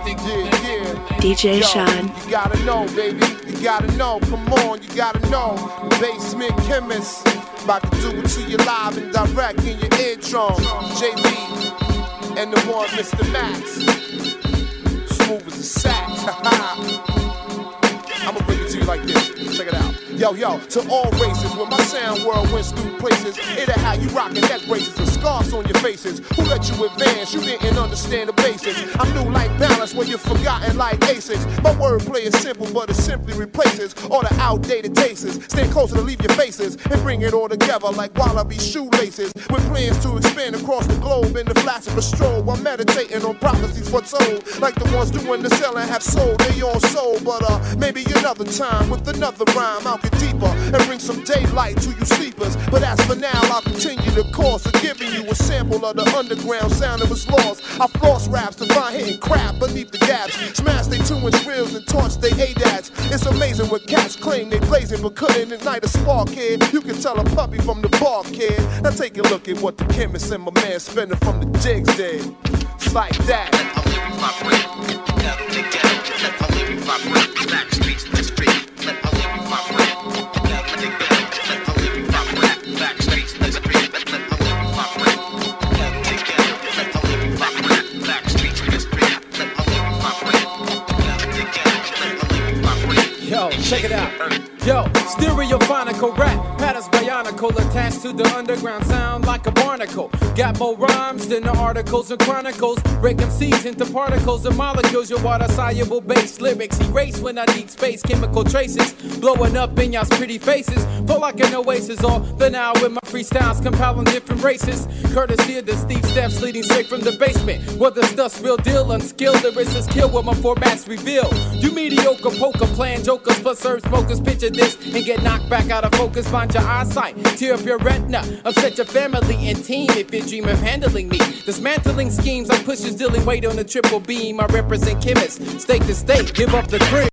DJ Sean. You gotta know, baby. You gotta know. Come on, you gotta know. Basement Chemist. About to do it to you live and direct in your eardrum. JB and the one, Mr. Max. Smooth as a sax. I'ma bring it to you like this. Check it out. Yo, to all races, when my sound world wins through places, it ain't how you rockin' neck braces and scars on your faces. Who let you advance? You didn't understand the basics. I'm new like balance when you're forgotten like ASICs. My wordplay is simple, but it simply replaces all the outdated tastes. Stand closer to leave your faces and bring it all together like wallaby shoelaces. With plans to expand across the globe in the flash of a stroll while meditating on prophecies foretold. Like the ones doing the selling have sold, they all sold. But maybe another time with another rhyme, I'll get deeper and bring some daylight to you sleepers. But as for now, I'll continue the course of giving you a sample of the underground sound of its laws. I floss raps to find hidden crap beneath the gaps. Smash they 2-inch reels and torch they ADATs. It's amazing what cats claim they blazing, but couldn't ignite a spark, kid. You can tell a puppy from the bar, kid. Now take a look at what the chemist and my man spinning from the jigs did. It's like that. Yo, check it out. Yo, stereophonical rap, patterns bionical, attached to the underground sound like a barnacle. Got more rhymes than the articles and chronicles. Break MCs into particles and molecules. Your water-soluble bass lyrics erase when I need space. Chemical traces blowing up in y'all's pretty faces. Flow like an oasis all the now with my freestyles compiling different races. Courtesy of the steep steps leading straight from the basement. Where the stuff's real deal, unskilled lyricists kill what my formats reveal. You mediocre poker playing jokers plus serve smokers. Picture this and get knocked back out of focus. Find your eyesight, tear up your retina, upset your family and team if you dream of handling me. Dismantling schemes like pushers dealing weight on a triple beam. I represent chemists, state to state, give up the cream.